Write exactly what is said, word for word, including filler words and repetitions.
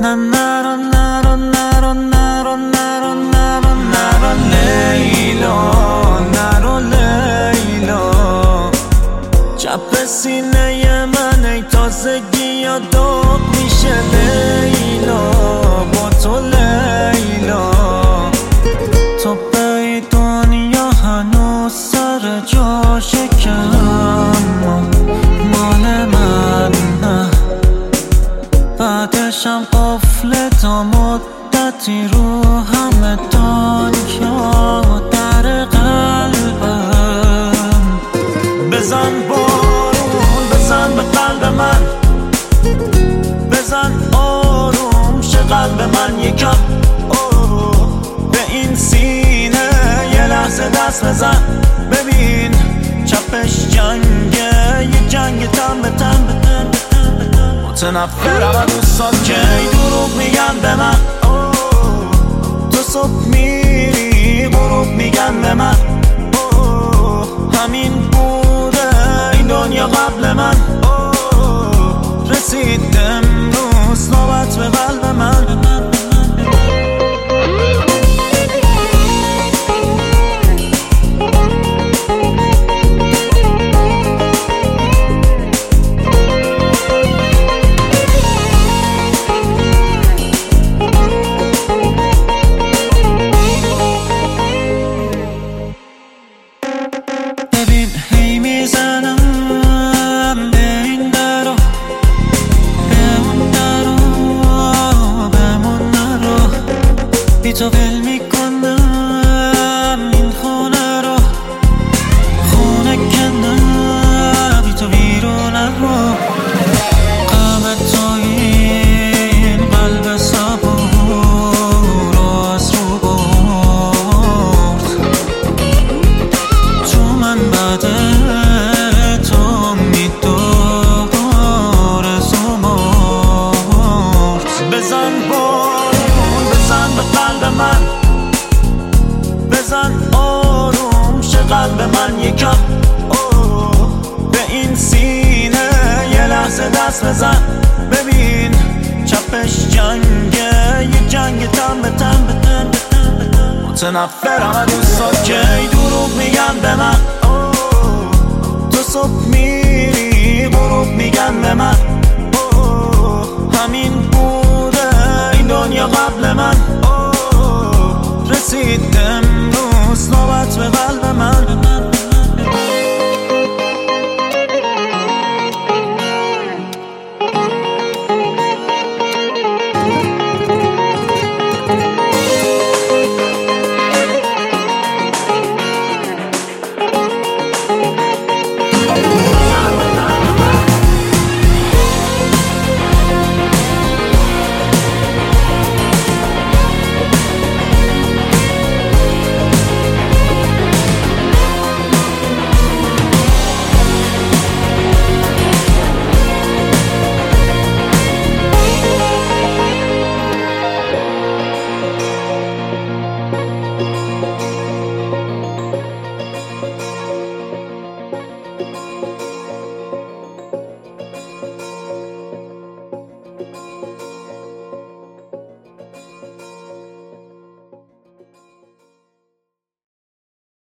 نه نرو نرو نرو نرو نرو نرو نرو لیلا، نرو لیلا. چپ سینه من ای تازگی یا داغ میشه لیلا، با تو لیلا. تو به دنیا هنوز سر جاشه که اما مال من نه. بعدشم قفل تا مدتی رو همه دنیا در قلبم. بزن بارون، بزن به قلب من، بزن آروم شه قلب من یکم. به این سینه یه لحظه دست بزن، ببین چپش جنگه، یه جنگ تن به تن به تن. متنفرم از دوستات که ای دروغ میگن به من. تو صبح میری غروب میگن به من. همین بوده این دنیا قبل من. رسید امروز نوبت به قلب من. ببین هی میزنم به این درو، به اون درو، بمون نرو. بی تو ول میکنم این خونه رو، خونه کنم بی تو بیرون رو. غم تو این قلب صبور رو از رو برد. تو من بعد تو میدار زمرد. بزن بارون، بزن به قلب من، بزن آروم شه قلب من یکم. به این سینه یه لحظه دست بزن، ببین چپش جنگه، یه جنگ تن به تن به تن. متنفرم از دوستات که ای دروغ میگن به من. تو صبح میری غروب میگن به من.